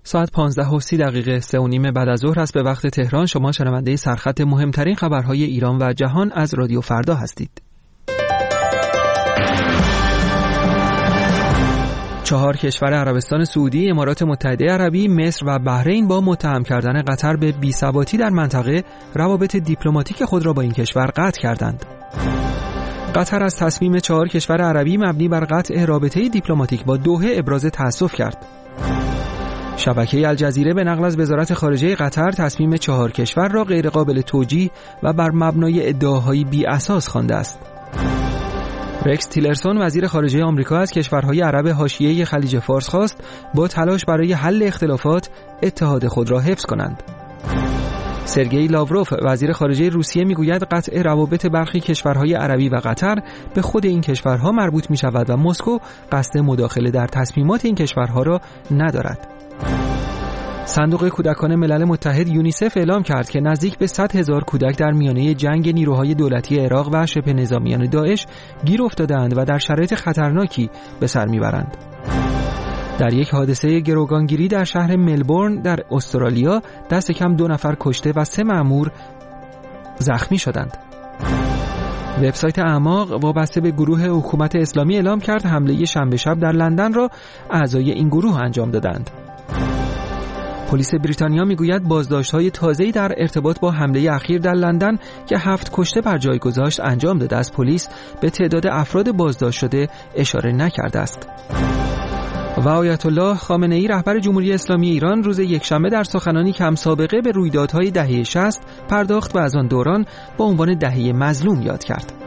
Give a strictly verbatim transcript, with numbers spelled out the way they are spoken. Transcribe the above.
ساعت پانزده و سی دقیقه سه و نیم بعد از ظهر است به وقت تهران. شما شنونده سرخط مهمترین خبرهای ایران و جهان از رادیو فردا هستید. چهار کشور عربستان سعودی، امارات متحده عربی، مصر و بحرین با متهم کردن قطر به بی‌ثباتی در منطقه روابط دیپلماتیک خود را با این کشور قطع کردند. قطر از تصمیم چهار کشور عربی مبنی بر قطع رابطه دیپلماتیک با دوحه ابراز تأسف کرد. شبکه الجزیره به نقل از وزارت خارجه قطر تصمیم چهار کشور را غیرقابل توجیه و بر مبنای ادعاهای بی اساس خوانده است. رکس تیلرسون وزیر خارجه آمریکا از کشورهای عرب حاشیه خلیج فارس خواست با تلاش برای حل اختلافات اتحاد خود را حفظ کنند. سرگئی لاوروف وزیر خارجه روسیه میگوید قطع روابط برخی کشورهای عربی و قطر به خود این کشورها مربوط می شود و مسکو قصد مداخله در تصمیمات این کشورها را ندارد. صندوق کودکان ملل متحد یونیسف اعلام کرد که نزدیک به صد هزار کودک در میانه جنگ نیروهای دولتی عراق و شبه نظامیان داعش گیر افتاده‌اند و در شرایط خطرناکی به سر میبرند. در یک حادثه گروگانگیری در شهر ملبورن در استرالیا دست کم دو نفر کشته و سه مأمور زخمی شدند. وبسایت اعماق وابسته به گروه حکومت اسلامی اعلام کرد حمله شنبه شب در لندن را اعضای این گروه انجام دادند. پلیس بریتانیا میگوید بازداشت‌های تازه‌ای در ارتباط با حمله اخیر در لندن که هفت کشته بر جای گذاشت انجام داده است. پلیس به تعداد افراد بازداشت شده اشاره نکرده است. و آیت الله خامنه‌ای رهبر جمهوری اسلامی ایران روز یکشنبه در سخنانی کم سابقه به رویدادهای دهه شصت پرداخت و از آن دوران با عنوان دهه مظلوم یاد کرد.